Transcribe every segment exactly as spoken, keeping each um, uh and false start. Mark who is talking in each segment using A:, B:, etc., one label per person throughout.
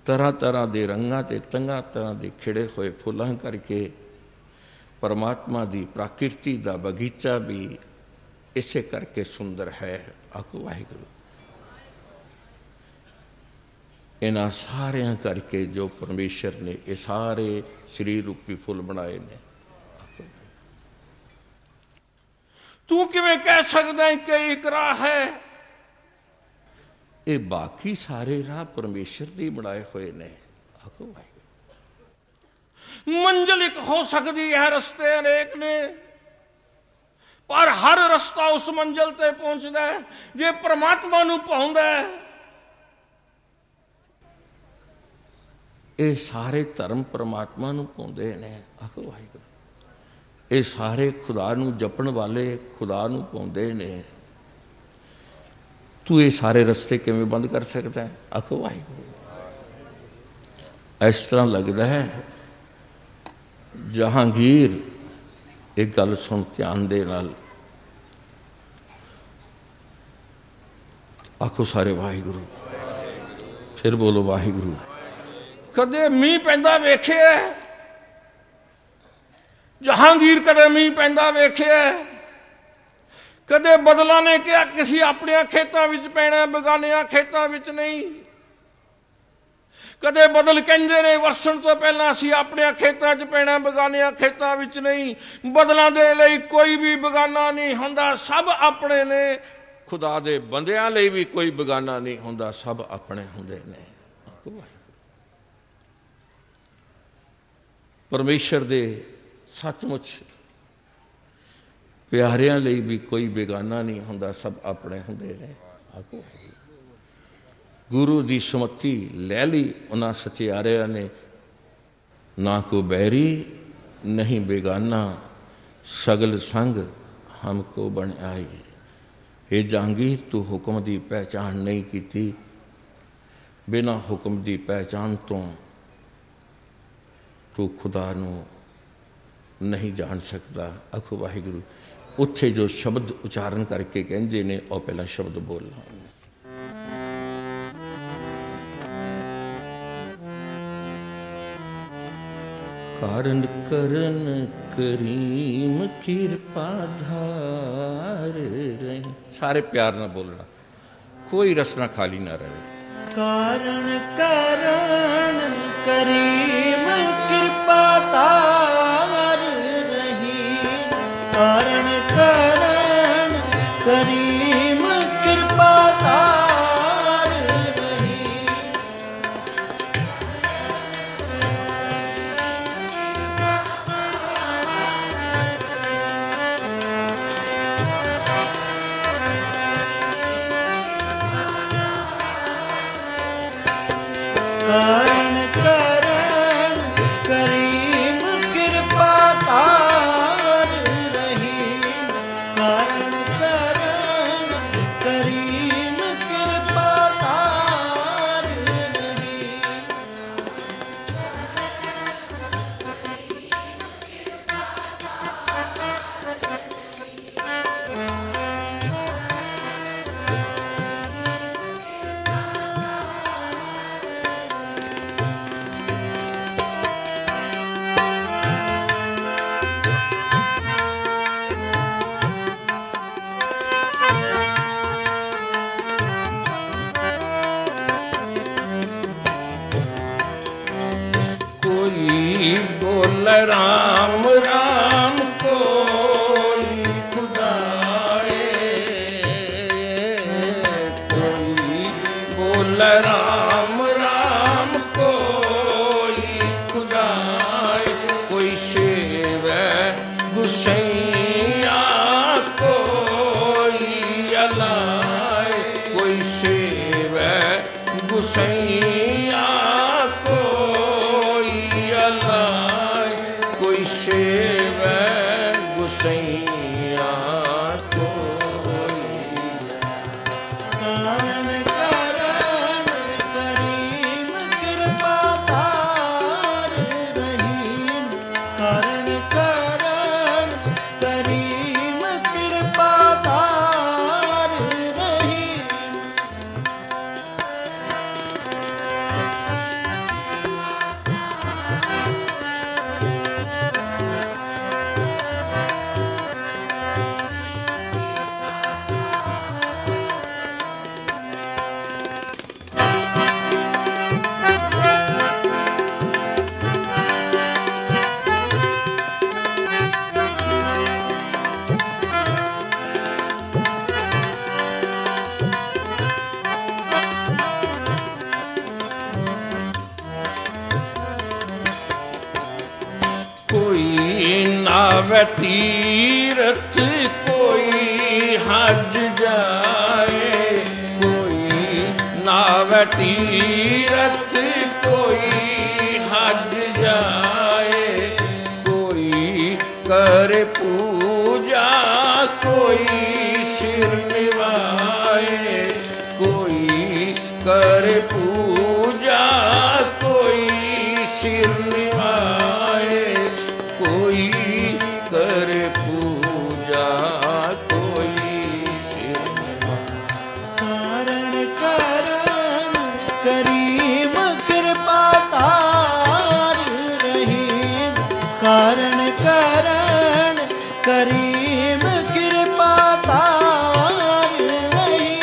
A: तरह तरह के रंगां ते तरह तरह के खिड़े हुए फुलां करके परमात्मा की प्रकृति का बगीचा भी इसे करके सुंदर है। आखो वाहिगुरू। इन्हां सारियां करके जो परमेश्वर ने ये सारे शरीर रूपी फुल बनाए ने। तू किवें कह सकदा है कि एक राह है? ये बाकी सारे राह परमेश्वर दी बनाए हुए ने। आखो वाहिगुरू। मंजिल एक हो सकती है, रस्ते अनेक ने, पर हर रस्ता उस मंजिल ते पहुंचदा है जे परमात्मा नूं पाउंदा है। ये सारे धर्म परमात्मा नूं पाउंदे ने। आखो वाहिगुरू। ये सारे खुदा नूं जपण वाले खुदा नूं पाउंदे ने। तू ये सारे रस्ते किवें बंद कर सकता है? आखो वाहिगुरू। इस तरह लगता है जहांगीर, एक गल सुन ध्यान दे नाल। आखो सारे वाहिगुरू। फिर बोलो वाहिगुरू। कदे मीह पैंदा वेखिया? जहांगीर कदे मीह पैंदा वेखिया? कदे बदला ने कहा किसी अपने खेतों में पैना, बेगानिया खेतों में नहीं? कदे बदल कहते ने वरसन तो पहला असी अपने खेतों च पैना, बेगानिया खेतों में नहीं। बदलों के लिए कोई भी बेगाना नहीं होंदा, सब अपने ने। खुदा दे बंदियां लई भी कोई बेगाना नहीं होंदा, सब अपने होंदे ने। परमेश्वर दे सचमुच प्यारियां लई भी कोई बेगाना नहीं होंदा, सब अपने होंदे ने। आखो गुरु की सुमति लै ली उन्हां सचियारियां ने, ना को बैरी नहीं बेगाना, सगल संग हमको बन आई। हे जहांगीर, तू हुक्म की पहचान नहीं की, बिना हुक्म की पहचान तो तू खुदा नूं नहीं जान सकता। आखो वाहिगुरू। उत्थे जो शब्द उच्चारण करके कहते ने, और पहला शब्द बोलना। कारण करन करीम कृपा धार रही। सारे प्यार ना बोलना, कोई रसना खाली ना रहे।
B: कारण करन करीम कृपा धार रही। कारण करन करीम कृपा धार रही। कारण करन करीम कृपा धार रही। कारण करन करीम कृपा धार रही।
A: कोई बोल राम राम, कोई खुदाए। कोई बोल राम राम, कोई खुदाए। कोई सेवै गुसैया, कोई अलाए। कोई सेवै गुसैया, कोई अलाए। कोई सेवै गुसैया, कोई।
B: कारण करन करीम कृपा धार रही। कारण करन करीम कृपा धार रही।
A: नावे तीरथ कोई हज जाए, कोई नावे तीरथ कोई हज जाए, कोई करे पूजा कोई सिर निवाए, कोई करे पूजा कोई सिर निवाए, कोई करे पूजा कोई सिर निवाए।
B: कारण कारण करीम कृपा तार रहीम, कारण कारण करीम कृपा तार रहीम।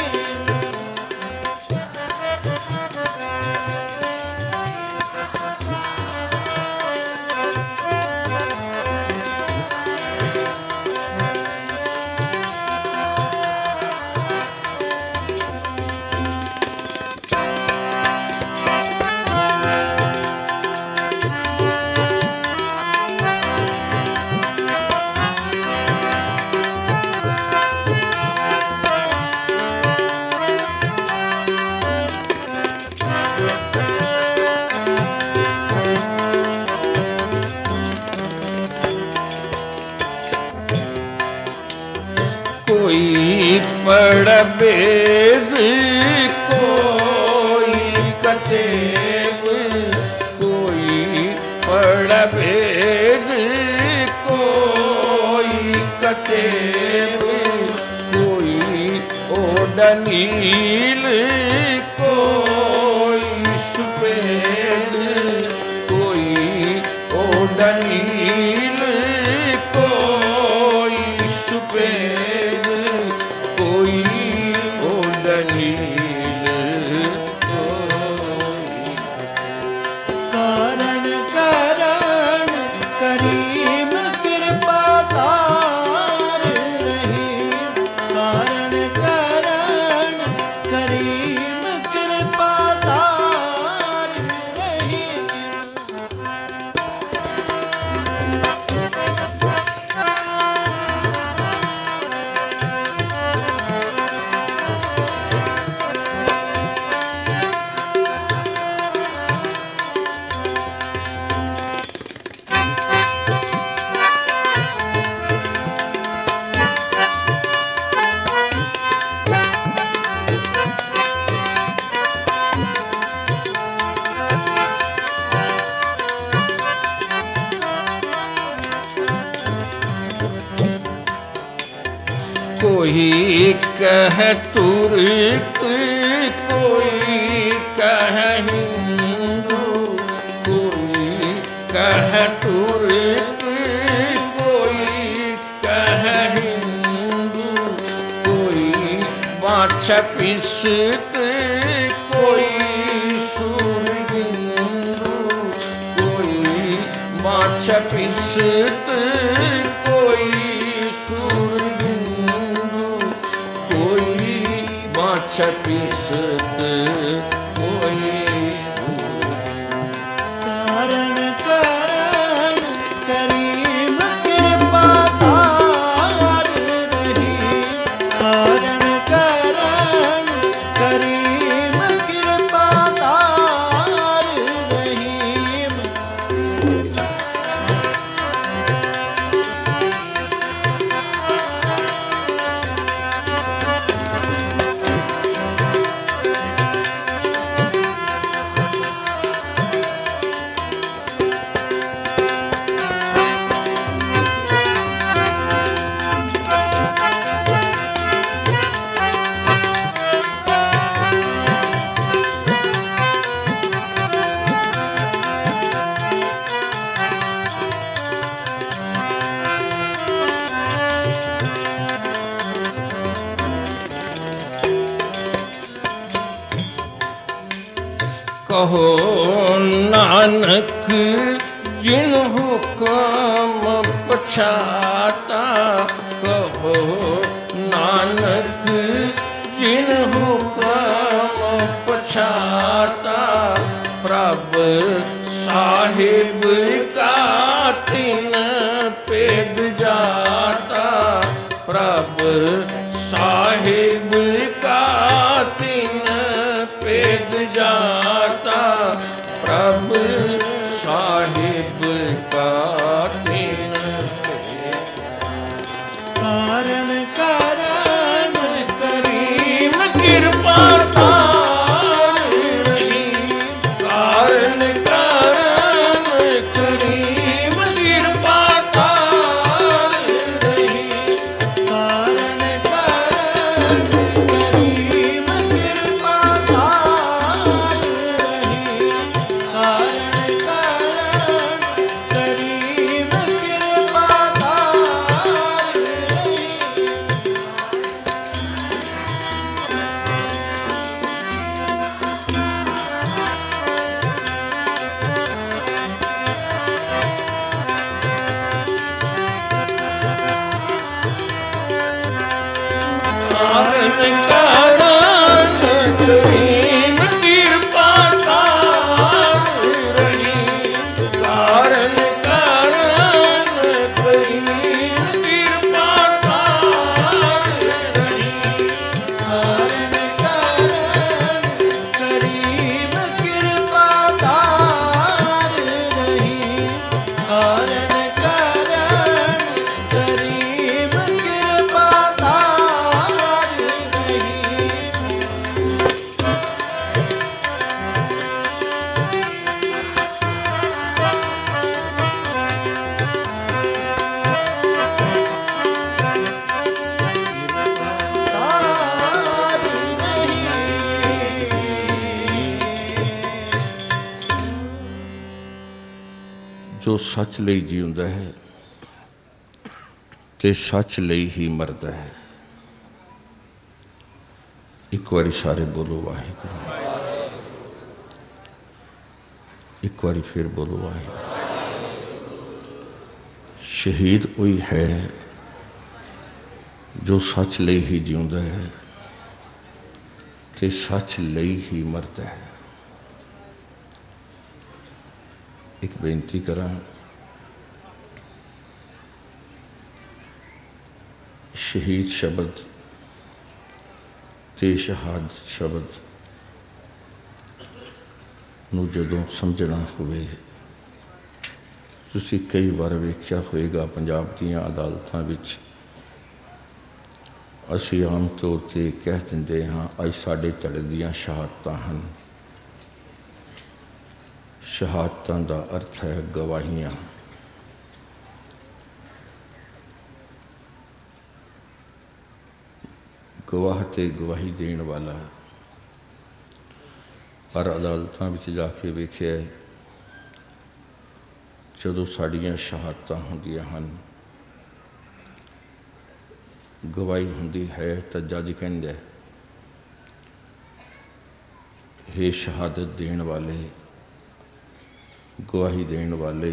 A: कोई पढ़ वेद कोई कतेब, कोई पढ़ वेद कोई कतेब, कोई ओडनील कोई सुपेद, कोई ओडनील कोई सुपेद, कोई ओडनील कोई।
B: कारण कारण करीम कृपा तार रहीम, कारण कारण करीम कृपा तार रहीम।
A: कोई कह तुर्क कोई कह हिंदू, कोई कह तुर्क कोई कह हिंदू, कोई बाछा पिसत कोई सूरगिंदू, कोई बाछा पिसत कोई सूरगिंदू, कोई बाछा पिसत कोई
B: कारण कारण करीम कृपा तार रहीम, कारण कारण करीम कृपा तार रहीम।
A: कहो नानक जिन हुक्म पछाता, कहो नानक जिन हुक्म पछाता, प्रभ साहिब का तिन पेद ਜੋ ਸੱਚ ਲਈ ਜਿਉਂਦਾ ਹੈ ਤੇ ਸੱਚ ਲਈ ਹੀ ਮਰਦਾ ਹੈ। ਇੱਕ ਵਾਰੀ ਸਾਰੇ ਬੋਲੋ ਵਾਹਿਗੁਰੂ। ਇੱਕ ਵਾਰੀ ਫਿਰ ਬੋਲੋ ਵਾਹਿਗੁਰੂ। ਸ਼ਹੀਦ ਉਹੀ ਹੈ ਜੋ ਸੱਚ ਲਈ ਹੀ ਜਿਉਂਦਾ ਹੈ ਤੇ ਸੱਚ ਲਈ ਹੀ ਮਰਦਾ ਹੈ। ਇੱਕ ਬੇਨਤੀ ਕਰਾਂ, ਸ਼ਹੀਦ ਸ਼ਬਦ ਤੇ ਸ਼ਹਾਦਤ ਸ਼ਬਦ ਨੂੰ ਜਦੋਂ ਸਮਝਣਾ ਹੋਵੇ, ਤੁਸੀਂ ਕਈ ਵਾਰ ਵੇਖਿਆ ਹੋਵੇਗਾ ਪੰਜਾਬ ਦੀਆਂ ਅਦਾਲਤਾਂ ਵਿੱਚ ਅਸੀਂ ਆਮ ਤੌਰ 'ਤੇ ਕਹਿ ਦਿੰਦੇ ਹਾਂ ਅੱਜ ਸਾਡੇ ਧੜੇ ਦੀਆਂ ਸ਼ਹਾਦਤਾਂ ਹਨ। ਸ਼ਹਾਦਤਾਂ ਦਾ ਅਰਥ ਹੈ ਗਵਾਹੀਆਂ। ਗਵਾਹ ਤੇ ਗਵਾਹੀ ਦੇਣ ਵਾਲਾ। ਪਰ ਅਦਾਲਤਾਂ ਵਿੱਚ ਜਾ ਕੇ ਵੇਖਿਆ, ਜਦੋਂ ਸਾਡੀਆਂ ਸ਼ਹਾਦਤਾਂ ਹੁੰਦੀਆਂ ਹਨ, ਗਵਾਹੀ ਹੁੰਦੀ ਹੈ ਤਾਂ ਜੱਜ ਕਹਿੰਦਾ, ਹੇ ਸ਼ਹਾਦਤ ਦੇਣ ਵਾਲੇ, ਗਵਾਹੀ ਦੇਣ ਵਾਲੇ,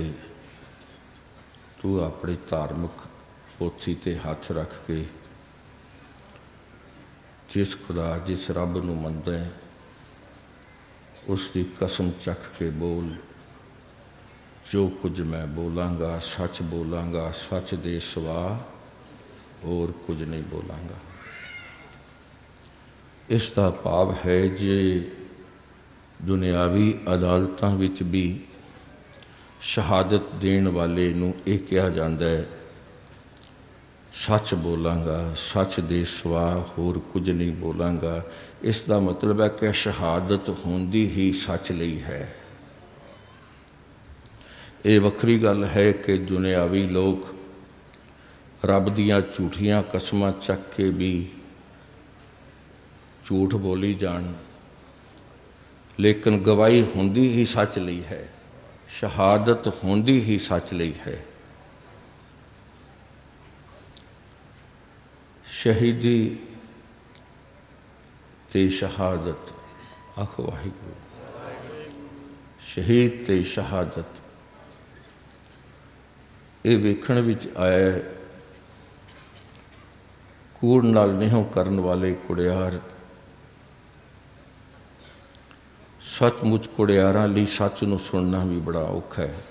A: ਤੂੰ ਆਪਣੇ ਧਾਰਮਿਕ ਪੋਥੀ 'ਤੇ ਹੱਥ ਰੱਖ ਕੇ ਜਿਸ ਖੁਦਾ ਜਿਸ ਰੱਬ ਨੂੰ ਮੰਨਦਾ ਹੈ ਉਸ ਦੀ ਕਸਮ ਚੱਕ ਕੇ ਬੋਲ, ਜੋ ਕੁਝ ਮੈਂ ਬੋਲਾਂਗਾ ਸੱਚ ਬੋਲਾਂਗਾ, ਸੱਚ ਦੇ ਸਿਵਾ ਹੋਰ ਕੁਝ ਨਹੀਂ ਬੋਲਾਂਗਾ। ਇਸ ਦਾ ਭਾਵ ਹੈ ਜੇ ਦੁਨਿਆਵੀ ਅਦਾਲਤਾਂ ਵਿੱਚ ਵੀ ਸ਼ਹਾਦਤ ਦੇਣ ਵਾਲੇ ਨੂੰ ਇਹ ਕਿਹਾ ਜਾਂਦਾ ਹੈ, ਸੱਚ ਬੋਲਾਂਗਾ, ਸੱਚ ਦੇ ਸਿਵਾ ਹੋਰ ਕੁਝ ਨਹੀਂ ਬੋਲਾਂਗਾ, ਇਸ ਦਾ ਮਤਲਬ ਹੈ ਕਿ ਸ਼ਹਾਦਤ ਹੁੰਦੀ ਹੀ ਸੱਚ ਲਈ ਹੈ। ਇਹ ਵੱਖਰੀ ਗੱਲ ਹੈ ਕਿ ਦੁਨਿਆਵੀ ਲੋਕ ਰੱਬ ਦੀਆਂ ਝੂਠੀਆਂ ਕਸਮਾਂ ਚੱਕ ਕੇ ਵੀ ਝੂਠ ਬੋਲੀ ਜਾਣ, ਲੇਕਿਨ ਗਵਾਹੀ ਹੁੰਦੀ ਹੀ ਸੱਚ ਲਈ ਹੈ, ਸ਼ਹਾਦਤ ਹੁੰਦੀ ਹੀ ਸੱਚ ਲਈ ਹੈ। ਸ਼ਹੀਦੀ ਤੇ ਸ਼ਹਾਦਤ, ਆਖੋ ਵਾਹਿਗੁਰੂ। ਸ਼ਹੀਦ ਤੇ ਸ਼ਹਾਦਤ ਇਹ ਵੇਖਣ ਵਿੱਚ ਆਇਆ, ਕੂੜ ਨਾਲ ਨਿਹੋਂ ਕਰਨ ਵਾਲੇ ਕੁੜਿਆਰ। ਸੱਚਮੁੱਚ ਕੁੜਿਆਰਾਂ ਲਈ ਸੱਚ ਨੂੰ ਸੁਣਨਾ ਵੀ ਬੜਾ ਔਖਾ ਹੈ।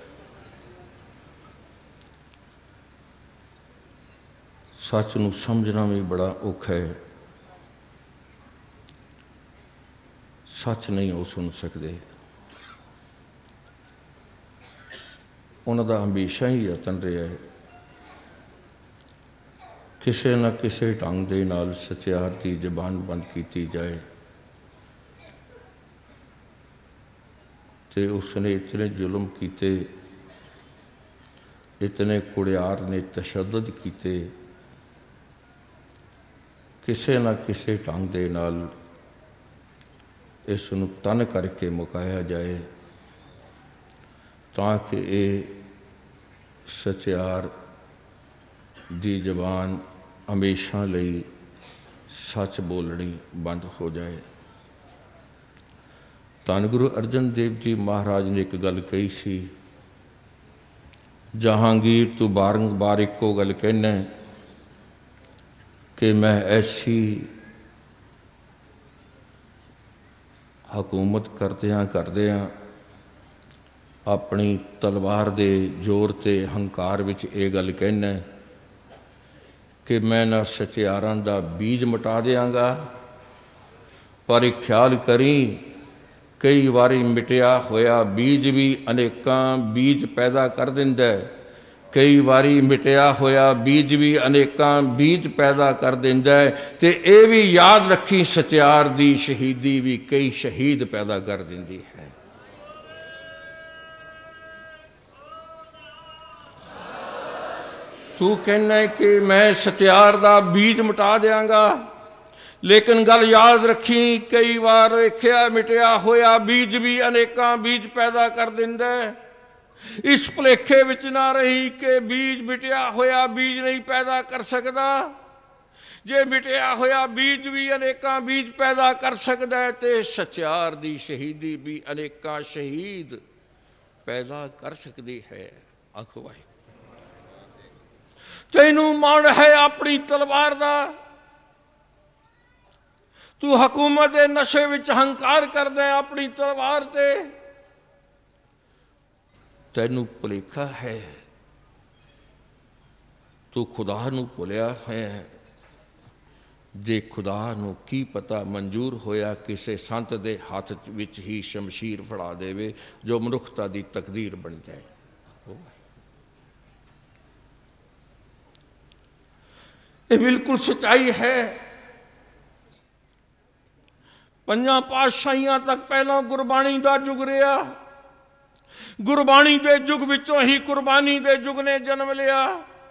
A: ਸੱਚ ਨੂੰ ਸਮਝਣਾ ਵੀ ਬੜਾ ਔਖਾ ਹੈ। ਸੱਚ ਨਹੀਂ ਉਹ ਸੁਣ ਸਕਦੇ। ਉਹਨਾਂ ਦਾ ਹਮੇਸ਼ਾ ਹੀ ਯਤਨ ਰਿਹਾ ਹੈ ਕਿਸੇ ਨਾ ਕਿਸੇ ਢੰਗ ਦੇ ਨਾਲ ਸੱਚਿਆਰ ਦੀ ਜ਼ਬਾਨ ਬੰਦ ਕੀਤੀ ਜਾਏ। ਤੇ ਉਸਨੇ ਇਤਨੇ ਜ਼ੁਲਮ ਕੀਤੇ, ਇਤਨੇ ਕੁੜਿਆਰ ਨੇ ਤਸ਼ੱਦਦ ਕੀਤੇ, ਕਿਸੇ ਨਾ ਕਿਸੇ ਢੰਗ ਦੇ ਨਾਲ ਇਸ ਨੂੰ ਤਨ ਕਰਕੇ ਮੁਕਾਇਆ ਜਾਏ ਤਾਂ ਕਿ ਇਹ ਸੱਚਿਆਰ ਦੀ ਜ਼ਬਾਨ ਹਮੇਸ਼ਾ ਲਈ ਸੱਚ ਬੋਲਣੀ ਬੰਦ ਹੋ ਜਾਏ। ਧੰਨ ਗੁਰੂ ਅਰਜਨ ਦੇਵ ਜੀ ਮਹਾਰਾਜ ਨੇ ਇੱਕ ਗੱਲ ਕਹੀ ਸੀ, ਜਹਾਂਗੀਰ ਤੂੰ ਬਾਰੰਬਾਰ ਇੱਕੋ ਗੱਲ ਕਹਿਣਾ ਕਿ ਮੈਂ ਐਸੀ ਹਕੂਮਤ ਕਰਦਿਆਂ ਕਰਦਿਆਂ ਆਪਣੀ ਤਲਵਾਰ ਦੇ ਜ਼ੋਰ 'ਤੇ ਹੰਕਾਰ ਵਿੱਚ ਇਹ ਗੱਲ ਕਹਿਣਾ ਕਿ ਮੈਂ ਨਾ ਸੱਚਿਆਰਾਂ ਦਾ ਬੀਜ ਮਿਟਾ ਦਿਆਂਗਾ, ਪਰ ਇਹ ਖਿਆਲ ਕਰੀ ਕਈ ਵਾਰੀ ਮਿਟਿਆ ਹੋਇਆ ਬੀਜ ਵੀ ਅਨੇਕਾਂ ਬੀਜ ਪੈਦਾ ਕਰ ਦਿੰਦਾ ਹੈ। ਕਈ ਵਾਰੀ ਮਿਟਿਆ ਹੋਇਆ ਬੀਜ ਵੀ ਅਨੇਕਾਂ ਬੀਜ ਪੈਦਾ ਕਰ ਦਿੰਦਾ ਹੈ। ਅਤੇ ਇਹ ਵੀ ਯਾਦ ਰੱਖੀ, ਸੱਚਿਆਰ ਦੀ ਸ਼ਹੀਦੀ ਵੀ ਕਈ ਸ਼ਹੀਦ ਪੈਦਾ ਕਰ ਦਿੰਦੀ ਹੈ। ਤੂੰ ਕਹਿੰਦਾ ਕਿ ਮੈਂ ਸੱਚਿਆਰ ਦਾ ਬੀਜ ਮਿਟਾ ਦਿਆਂਗਾ, ਲੇਕਿਨ ਗੱਲ ਯਾਦ ਰੱਖੀ ਕਈ ਵਾਰ ਵੇਖਿਆ ਮਿਟਿਆ ਹੋਇਆ ਬੀਜ ਵੀ ਅਨੇਕਾਂ ਬੀਜ ਪੈਦਾ ਕਰ ਦਿੰਦਾ ਹੈ। इस भुलेखे विच ना रही कि बीज मिटिया होया बीज नहीं पैदा कर सकता। जे मिटिया होया बीज भी अनेकां बीज पैदा कर सकता है तो सचियार दी शहीदी भी अनेकां शहीद पैदा कर सकती है। आखो भाई तैनू मन है अपनी तलवार दा, तू हुकूमत दे नशे विच हंकार करदा है अपनी तलवार ते। तैनू भुलेखा है, तू खुदा नू भुलिया है। जे खुदा नू की पता मंजूर होया किसी संत दे हाथ विच ही शमशीर फड़ा देवे जो मनुखता दी तकदीर बन जाए। ये बिल्कुल सच्चाई है। पंजां पातशाहियां तक पहला गुरबाणी दा युग रहा, गुरबाणी दे युग विचों ही कुर्बानी दे युग ने जन्म लिया।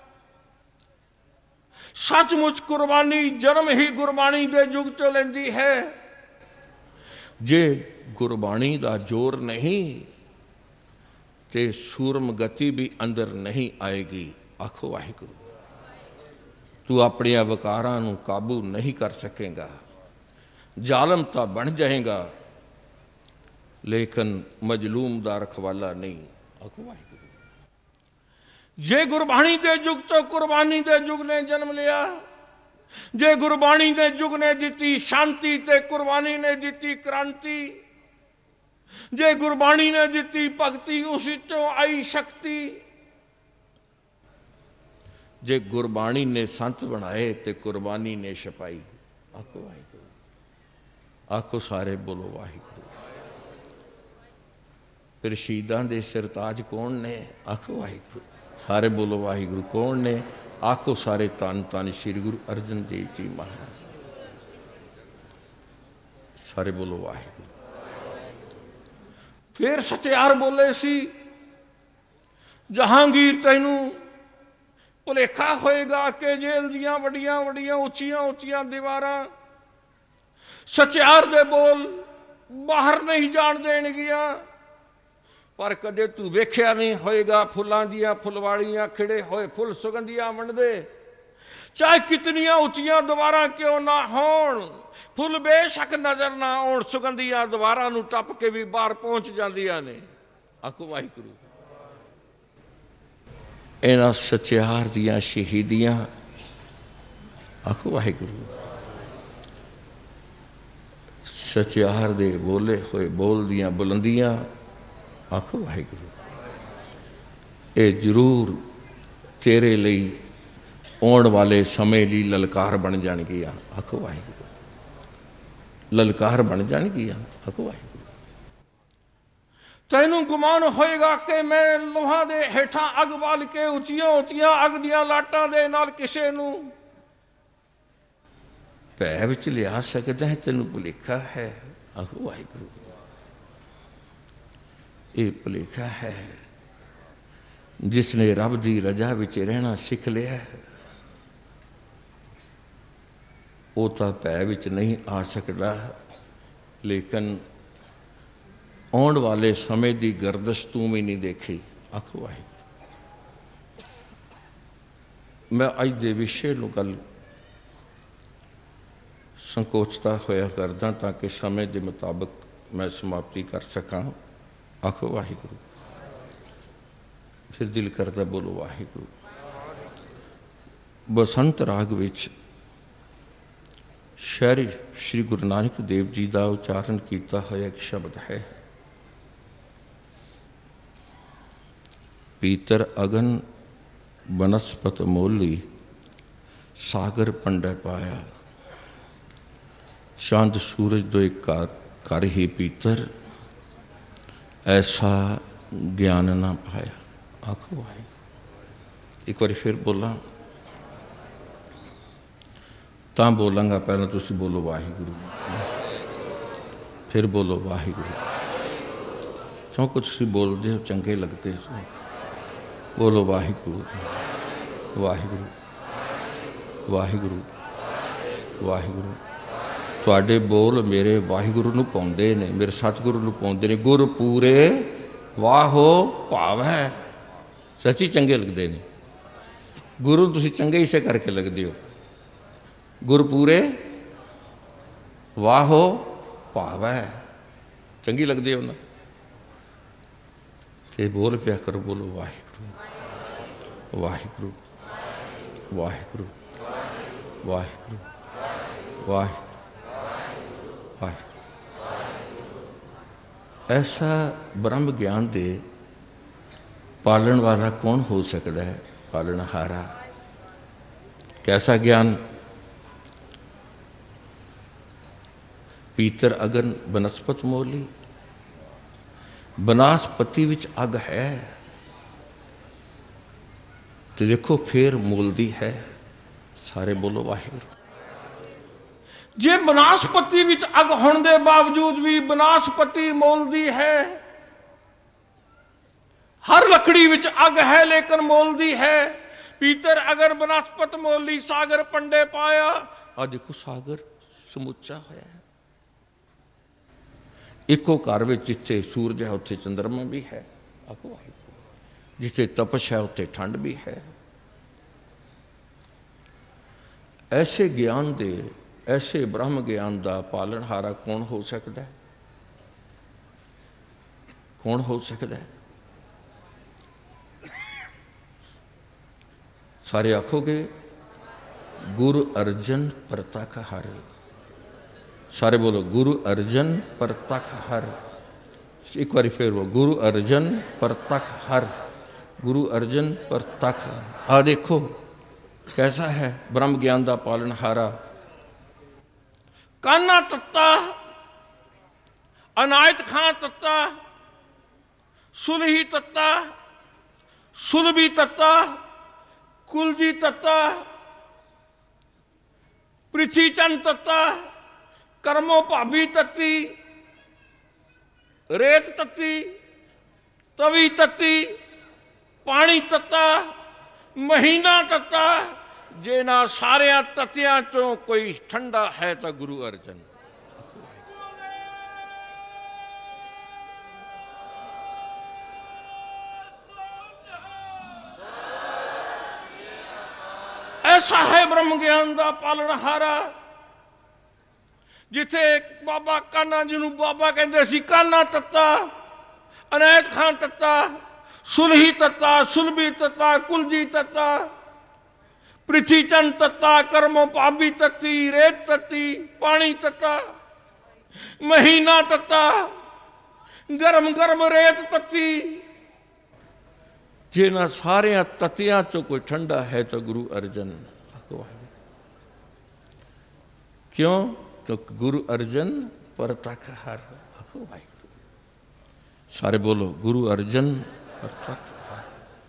A: सचमुच कुर्बानी जन्म ही गुरबाणी दे युग चो लेंदी है। जे गुरबाणी दा जोर नहीं ते सूरम गति भी अंदर नहीं आएगी। आखो वाहिगुरू तू अपने वकारां नू काबू नहीं कर सकेगा, जालम तो बन जाएगा लेकिन मजलूम दा रखवाला नहीं। आखो वाहिगुरू जे गुरबाणी दे युग तो कुर्बानी दे युग ने जन्म लिया। जे गुरबाणी दे युग ने दिती शांति ते कुर्बानी ने दिती क्रांति। जे गुरबाणी ने दिती भगती उस चों आई शक्ति। जे गुरबाणी ने संत बनाए ते कुर्बानी ने छपाई। आखो वाहिगुरू आखो सारे बोलो वाहिगुरू। फिर शहीदां दे सरताज कौन ने? आखो वाहिगुरू सारे बोलो वाहिगुरू। कौन ने? आखो सारे धन धन श्री गुरु अर्जन देव जी महाराज। सारे बोलो वाहिगुरू। फिर सचियार बोले सी जहांगीर तैनू भुलेखा होएगा कि जेल दियां वड्डियां वड्डियां उच्चियां उच्चियां दीवारां सचियार दे बोल बाहर नहीं जान देणगियां। पर कदे तू वेख्या नहीं होएगा फुलां दियां फुलवाड़ियां खिड़े होए फुल सुगंधियां वंडदे। चाहे कितनियां उच्चियां दीवारां क्यों ना होण, फुल बेशक नजर ना आउण, सुगंधियां दीवारां नूं टप के भी बाहर पहुंच जांदियां ने। आखो वाहिगुरू इन्हां सचियार दियां शहीदियां। आखो वाहिगुरू सचियार दे बोले होए बोल दियां बुलंदियां। आखो वाहिगुरू ये जरूर तेरे लिए आने वाले समय ली ललकार बन जाणगियां। आखो वाहिगुरू ललकार बन जाणगियां। आखो वाहिगुरू तैनू गुमान होएगा कि मैं लोहा दे हेठां अग बाल के उचियां उचियां अग दियां लाटां दे नाल किसे नू भै विच लिया सकदा है। तैनू भुलेखा है। आखो वाहिगुरू ये भुलेखा है। जिसने रब दी रजा विच रहना सीख लिया है वो तो भै विच नहीं आ सकता, लेकिन आने वाले समय की गर्दश तू भी नहीं देखी। आखो वाहिगुरू मैं अज दे विषय नूं गल संकोचता होया करदा ताकि समय के मुताबिक मैं समाप्ति कर सकां। आखो वाहिगुरू फिर दिल करता बोलो वाहिगुरू। बसंत राग विच शहरी श्री गुरु नानक देव जी का उच्चारण किया होया एक शब्द है, पीतर अगन बनस्पत मोली सागर पंडे पाया, चांद सूरज दो एक कर ही पीतर ऐसा ज्ञान ना पाया। आखो भाई एक बार फिर बोला तां बोलांगा, पहले तुसी बोलो वाहिगुरू, फिर बोलो वाहिगुरू, क्योंकि तुसी बोलते हो चंगे लगते हो। बोलो वाहिगुरू वाहिगुरू वाहिगुरू वाहिगुरू। तुहाडे बोल मेरे वाहिगुरू नूं पाउंदे ने, मेरे सतगुरू नूं पाउंदे ने। गुर पूरे ਵਾਹ ਹੋ ਭਾਵ ਹੈ, ਸੱਚੀ ਚੰਗੇ ਲੱਗਦੇ ਨੇ ਗੁਰੂ। ਤੁਸੀਂ ਚੰਗੇ ਇਸੇ ਕਰਕੇ ਲੱਗਦੇ ਹੋ। ਗੁਰ ਪੂਰੇ ਵਾਹ ਹੋ ਭਾਵ ਹੈ, ਚੰਗੀ ਲੱਗਦੇ ਹੋ ਨਾ। ਤੇ ਬੋਲ ਪਿਆ ਕਰੋ, ਬੋਲੋ ਵਾਹਿਗੁਰੂ ਵਾਹਿਗੁਰੂ ਵਾਹਿਗੁਰੂ ਵਾਹਿਗੁਰੂ ਵਾਹਿਗੁਰੂ ਵਾਹਿਗੁਰੂ। ਐਸਾ ਬ੍ਰਹਮ ਗਿਆਨ ਦੇ ਪਾਲਣ ਵਾਲਾ ਕੌਣ ਹੋ ਸਕਦਾ ਹੈ? ਪਾਲਣਹਾਰਾ। ਕੈਸਾ ਗਿਆਨ? ਪੀਤਰ ਅਗਨ ਬਨਸਪਤ ਮੋਲੀ। ਬਨਾਸਪਤੀ ਵਿੱਚ ਅੱਗ ਹੈ ਤੇ ਦੇਖੋ ਫੇਰ ਮੋਲਦੀ ਹੈ। ਸਾਰੇ ਬੋਲੋ ਵਾਹਿਗੁਰੂ। ਜੇ ਬਨਾਸਪਤੀ ਵਿੱਚ ਅੱਗ ਹੋਣ ਦੇ ਬਾਵਜੂਦ ਵੀ ਬਨਾਸਪਤੀ ਮੋਲਦੀ ਹੈ, ਹਰ ਲੱਕੜੀ ਵਿੱਚ ਅੱਗ ਹੈ ਲੇਕਿਨ ਮੋਲਦੀ ਹੈ। ਪੀਤਰ ਅਗਰ ਬਨਸਪਤ ਮੋਲੀ, ਸਾਗਰ ਪੰਡੇ ਪਾਇਆ। ਅੱਜ ਦੇਖੋ ਸਾਗਰ ਸਮੁੱਚਾ ਹੋਇਆ ਹੈ। ਇੱਕੋ ਘਰ ਵਿੱਚ ਜਿੱਥੇ ਸੂਰਜ ਹੈ ਉੱਥੇ ਚੰਦਰਮਾ ਵੀ ਹੈ। ਆਖੋ ਵਾਹਿਗੁਰੂ। ਜਿੱਥੇ ਤਪਸ਼ ਹੈ ਉੱਥੇ ਠੰਡ ਵੀ ਹੈ। ਐਸੇ ਗਿਆਨ ਦੇ, ਐਸੇ ਬ੍ਰਹਮ ਗਿਆਨ ਦਾ ਪਾਲਣਹਾਰਾ ਕੌਣ ਹੋ ਸਕਦਾ ਹੈ? ਕੌਣ ਹੋ ਸਕਦਾ ਹੈ? ਸਾਰੇ ਆਖੋਗੇ ਗੁਰੂ ਅਰਜਨ ਪ੍ਰਤਖ ਹਰ। ਸਾਰੇ ਬੋਲੋ ਗੁਰੂ ਅਰਜਨ ਪ੍ਰਤਖ ਹਰ। ਇੱਕ ਵਾਰੀ ਫੇਰ ਬੋਲੋ ਗੁਰੂ ਅਰਜਨ ਪ੍ਰਤਖ ਹਰ। ਗੁਰੂ ਅਰਜਨ ਪ੍ਰਤਖ। ਆ ਦੇਖੋ कैसा है ब्रह्म ज्ञान का पालनहारा। कान्हा तत्ता, अनायत खां तत्ता, सुलही तत्ता, सुलभी तत्ता, कुलजी तत्ता, पृथ्वीचंद तत्ता, कर्मो भाभी तत्ती, रेत तत्ती, तवी तत्ती, पानी तत्ता, महीना तत्ता। जे ना सारिया तत्तियां चों कोई ठंडा है तो गुरु अर्जन। ऐसा है ब्रह्म ज्ञान का पालनहारा। जिथे बाबा कान्हा जी नूं बाबा कहंदे सी कान्हा तत्ता, अनैत खां तत्ता, सुलही तत्ता, सुलभी तत्ता, कुलजी तत्ता, पृथ्वीचंद तत्ता, कर्मो भाभी तत्ती, रेत तत्ती, पानी तत्ता, महीना तत्ता, गरम गरम रेत तत्ती। जिन्हां सारिया तत्तियां चो कोई ठंडा है तो गुरु अर्जन। क्यों? क्योंकि गुरु अर्जन परतख हर। सारे बोलो गुरु अर्जन परतख हर।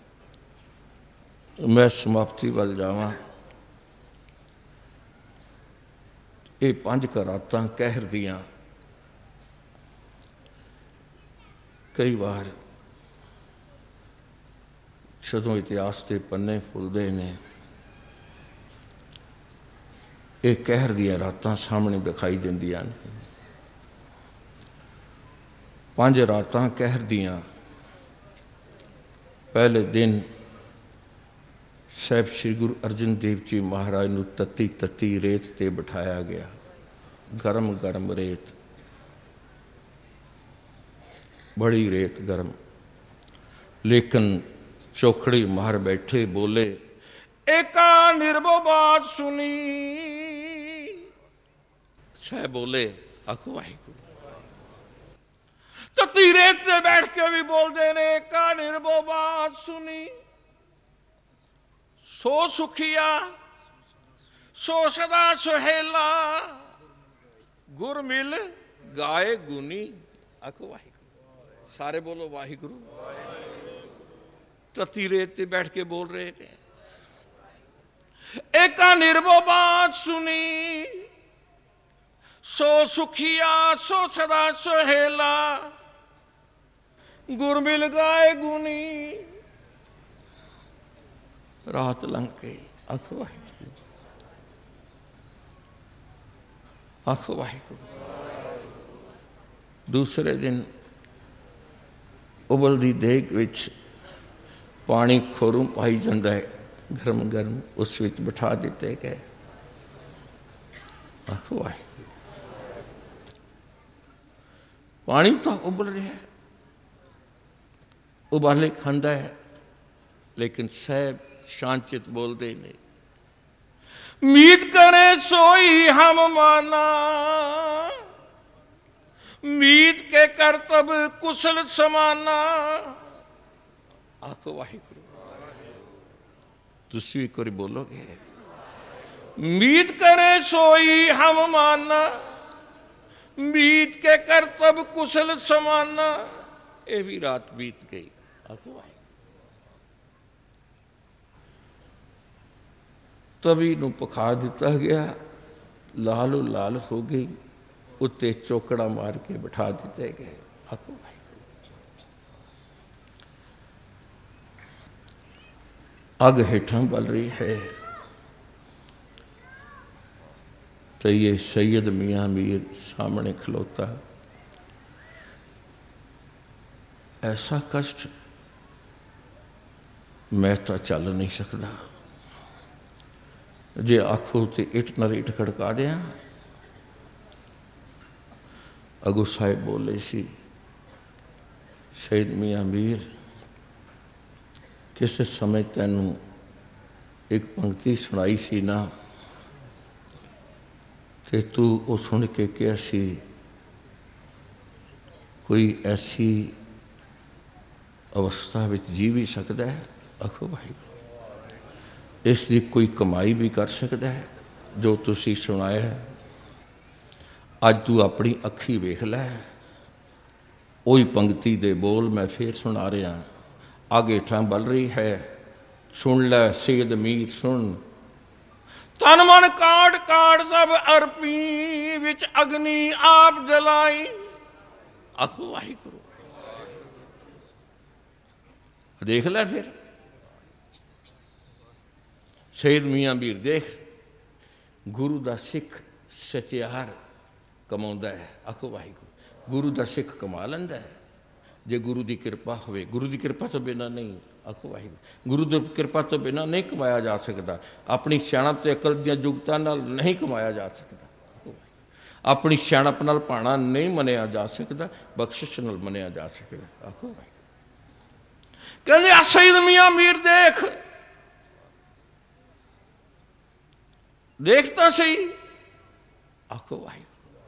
A: मैं समाप्ति वाल जावां। ये पंज करातां कहर दियां कई बार जदों इतिहास के पन्ने फुलते हैं ये कहर दियां रातां सामने दिखाई दिंदियां। पंज रातां कहर दियां। पहले दिन साहब श्री गुरु अर्जन देव जी महाराज नूं तत्ती तत्ती रेत ते बिठाया गया। गरम गरम रेत, बड़ी रेत गरम। लेकिन चौखड़ी मार बैठे बोले एका निर्भो बात सुनी। सह बोले आखो वाहिगुरू। तत्ती रेत ते बैठ के भी बोलते ने एका निर्भो बात सुनी। सो सुखिया सो सदा सुहेला, गुर मिल गाए गुनी। आखो वाहिगुरू। सारे बोलो वाहिगुरू। तत्ती रेत ते बैठ के बोल रहे हैं एका निर्भो बात सुनी। सो सुखिया सो सदा सुहेला, गुर मिल गाए गुनी। रात लंघ गई। आखो वाहिगुरू। आखो वाहिगुरू। दूसरे दिन ਉਬਲਦੀ ਦੇਗ ਵਿੱਚ ਪਾਣੀ ਖੋਰੂ ਪਾਈ ਜਾਂਦਾ ਹੈ, ਗਰਮ ਗਰਮ ਉਸ ਵਿੱਚ ਬਿਠਾ ਦਿੱਤੇ ਗਏ। ਆਖੋ ਆਏ ਪਾਣੀ ਤਾਂ ਉਬਲ ਰਿਹਾ ਹੈ, ਉਬਾਲੇ ਖਾਂਦਾ ਹੈ, ਲੇਕਿਨ ਸਾਹਿਬ ਸ਼ਾਂਚਿਤ ਬੋਲਦੇ ਨੇ, मीत करे सोई हम माना, मीत के करतब कुशल समाना। आखो वाहिगुरु, तुसी एक बार बोलोगे, मीत करे सोई हम माना, मीत के करतब कुशल समाना। ये भी रात बीत गई। आखो वाहिगुरु, तवी नूं पखा दिता गया, लाल लाल हो गई, उत्ते चौकड़ा मार के बिठा दिते गए। आखो भाई, अग हेठां बल रही है, तो ये सैयद मियाँ मीर सामने खलोता, ऐसा कष्ट मैं तो चल नहीं सकता, जे आखो तो इट नाल इट खड़का दिया। अगो साहिब बोले सी, शहीद मियाँ मीर, किस समय तैनू एक पंक्ति सुनाई सी ना, ते तू वो सुन के क्या सी, कोई ऐसी अवस्था विच जी भी सकता है। आखो भाई, इसकी कोई कमाई भी कर सकता है जो तुसी सुनाया है। अज तू अपनी अखी वेख लै, वही पंक्ति दे बोल मैं फिर सुना रहा। आगे ठा बल रही है, सुन लै सैयद मीर सुन, तन मन काट काट सब अरपी विच अग्नि आप जलाई। आखो वाहिगुरु, देख लै फिर शहीद मियाँ मीर, देख गुरु दा सिख सचियार कमाउंदा है। आखो वाहिगुरु, गुरु दा सिख कमा लैंदा है जे गुरु की कृपा होवे। गुरु की कृपा तो बिना नहीं। आखो वाहिगुरु, गुरु की कृपा तो बिना नहीं कमाया जा सकता, अपनी सियाणप ते अकल दी जुगतां नाल नहीं कमाया जा सकता, अपनी सियाणप नाल भाणा नहीं मनिया जा सकता, बख्शिश नाल मनिया जा सकता। आखो वाहिगुरु, कहंदे आ शहीद मियाँ मीर देख, देखता सही। आखो भाई,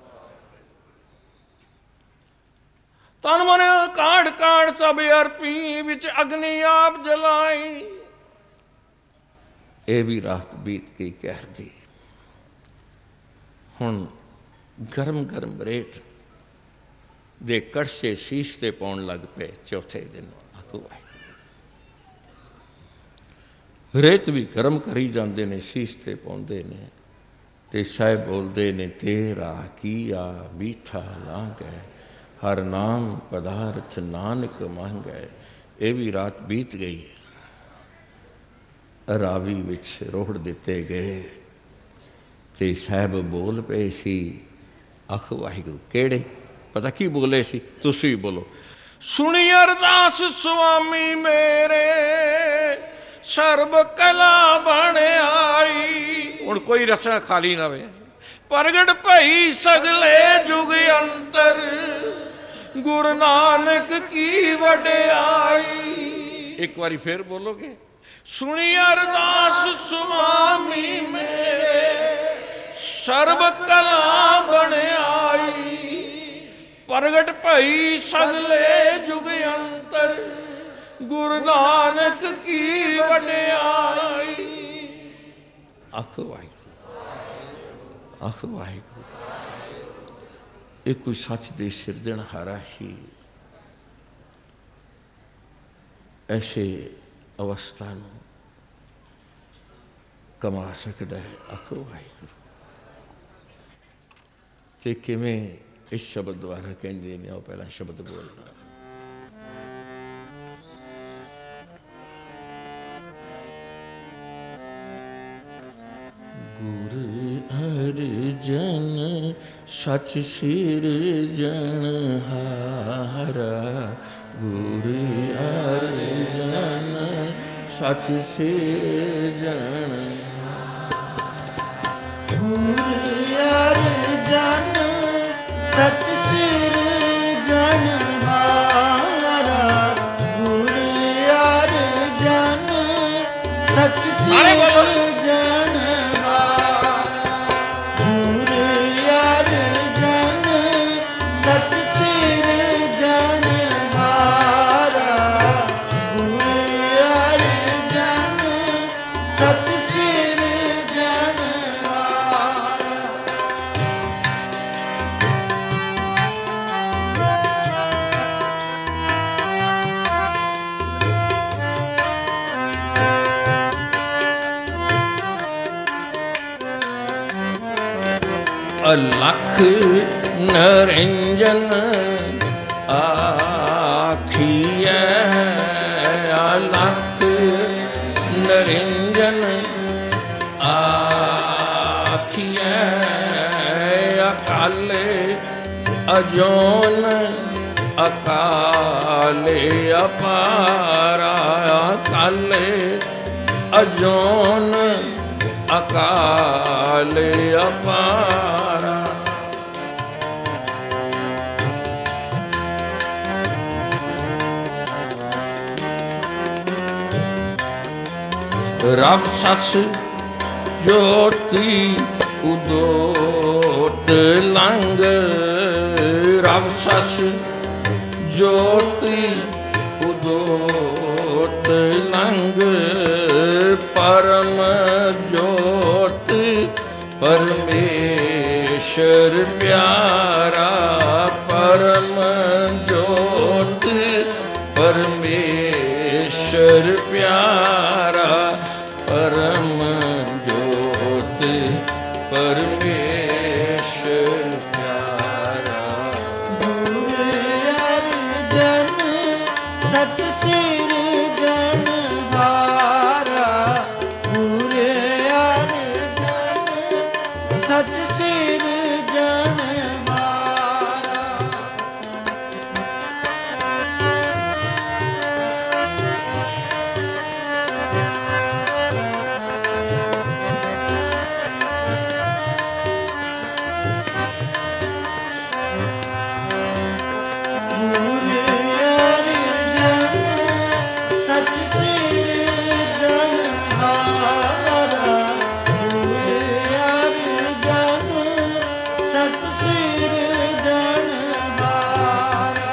A: तन मन काट काट सब अरपी विच अग्नि आप जलाई। ये भी रात बीत गई कहर दी, हुण गरम गरम रेत दे कड़छे शीश ते पाउण लग पे चौथे दिन। आखो भाई, रेत भी गरम करी जाते ने, शीश ते पाउंदे ने, ते साहिब बोलते ने, तेरा किया मीठा लांग है, हर नाम पदार्थ नानक मांग है। ये भी रात बीत गई, रावी विच रोड़ दिते गए, ते साहिब बोल पे सी। आखो वाहिगुरु, केड़े पता की बोले सी, तुसी बोलो। सुनी अरदास स्वामी मेरे, सर्ब कला बन आई। हुण कोई रसना खाली ना वे, प्रगट भई सगले जुग अंतर, गुरु नानक की वडियाई। एक बारी फिर बोलोगे, सुनी अरदास स्वामी मेरे, सर्ब कला बन आई, प्रगट भई सगले जुग अंतर, गुरु नानक की वडियाई। आखो वाहिगुरु, आखो वाहिगुरु, एक कोई सच दे सिरजणहारा ही ऐसे अवस्था नूं कमा सकता है। आखो वाहिगुरु, ते किवें इस शब्द द्वारा कहंदे ने, आओ पहला शब्द बोलना। गुर अर्जन सच सिरजनहारा गुर अर्जन सच सिरजन
B: गुर अर्जन सच सिरजनहारा गुर अर्जन सच सिरजनहारा गुर अर्जन सच सिरजनहारा गुर अर्जन सच सिरजनहारा
A: अलख निरंजन आखिए अलख निरंजन आखिए अकाले अजोन अकाले अपारा अकाले अजोन अकाले अपारा रब सस ज्योति उदोत लंग रब सस ज्योति उदोत लंग परम ज्योति परमेश्वर प्यारा परम ज्योति परमेश्वर प्यारा परम ज्योति परमेश्वर प्यारा
B: गुर अर्जन सच सिरजनहारा गुर अर्जन सच सिरजनहारा गुर अर्जन सच सिरजनहारा गुर अर्जन सच सिरजनहारा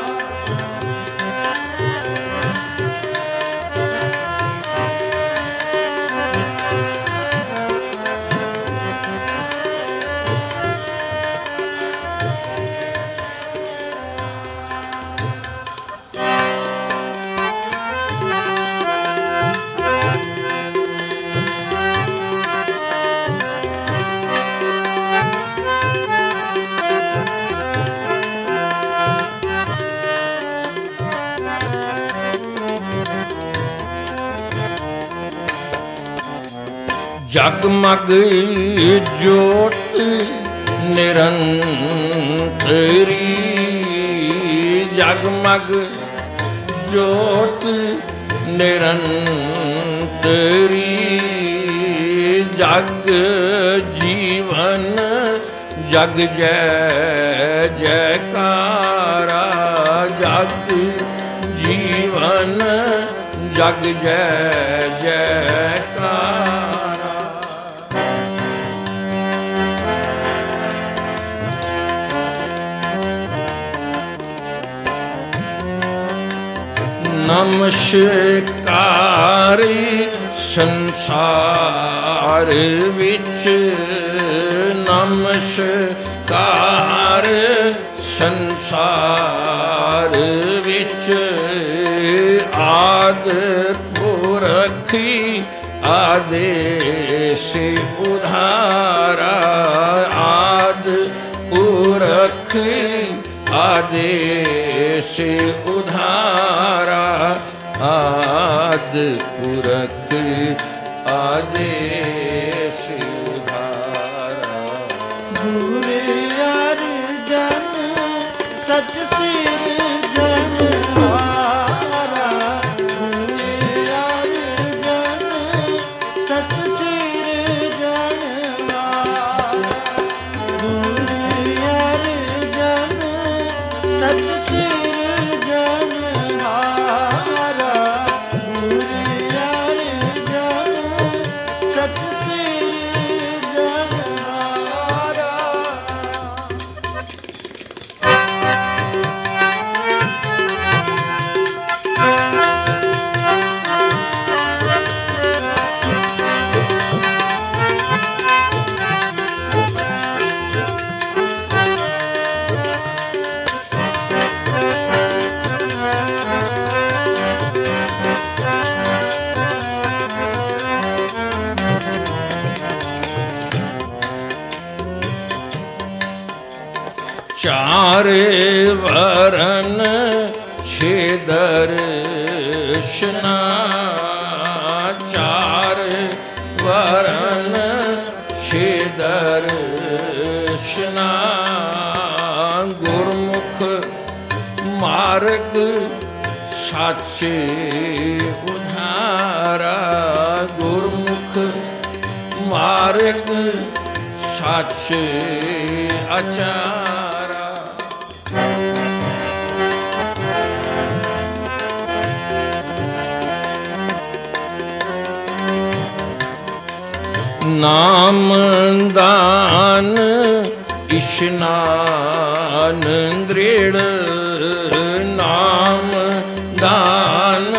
A: जगमग ज्योत निरंतरी जगमग ज्योत निरंतरी जग जीवन जग जय जयकारा जग जीवन जग जय जयकारा नमस्कारी संसार विच नमस्कार संसार विच आद पुरखी आदेश उधारा आद पुरखी आदेश उधारा आद पुरख आदेश उधारा
B: गुर
A: ਚਾਰੇ ਵਰਨ ਛੇ ਦਰਸ਼ਨਾ, ਚਾਰੇ ਵਰਨ ਛੇ ਦਰਸ਼ਨਾ, ਗੁਰਮੁਖ ਮਾਰਗ ਸਾਚੇ ਉਧਾਰਾ, ਗੁਰਮੁਖ ਮਾਰਗ ਸਾਚੇ ਆਚਾਰਾ। ਨਾਮ ਦਾਨ ਇਸ਼ਨਾਨ ਦ੍ਰਿੜ, ਨਾਮ ਦਾਨ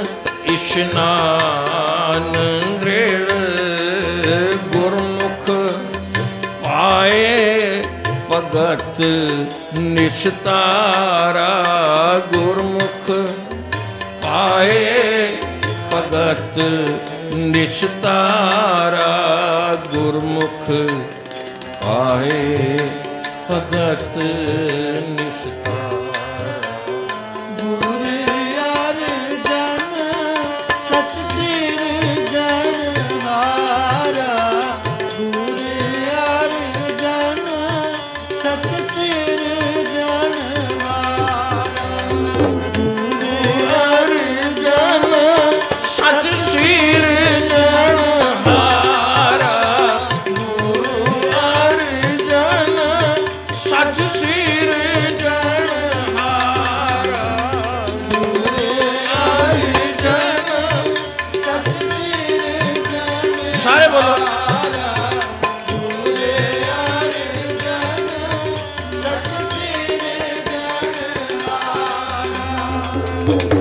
A: ਇਸ਼ਨਾਨ ਦ੍ਰਿੜ, ਗੁਰਮੁਖ ਪਾਏ ਭਗਤ ਨਿਸਤਾਰਾ, ਗੁਰਮੁਖ ਪਾਏ ਭਗਤ ਨਿਸਤਾਰਾ, ਗੁਰਮੁਖ ਪਾਏ ਭਗਤ ਨਿਸਤਾਰਾ।
B: ਗੁਰ ਅਰਜਨ ਸਚ ਸਿਰਜਣਹਾਰਾ, ਗੁਰ ਅਰਜਨ ਸਚ ਸਿਰਜਣਹਾਰਾ, ਗੁਰ ਅਰਜਨ
A: ਸਚ ਸਿਰਜਣਹਾਰਾ, ਗੁਰੂ ਅਰਜਨ ਸਚ ਸਿਰਜਣਹਾਰਾ, ਗੁਰੂ ਅਰਜਨ
B: ਸਚ ਸਿਰਜਣਹਾਰਾ,
A: ਸਾਰੇ ਬੋਲੋ।
B: ਗੁਰ ਅਰਜਨ ਸਚ ਸਿਰਜਣਹਾਰਾ।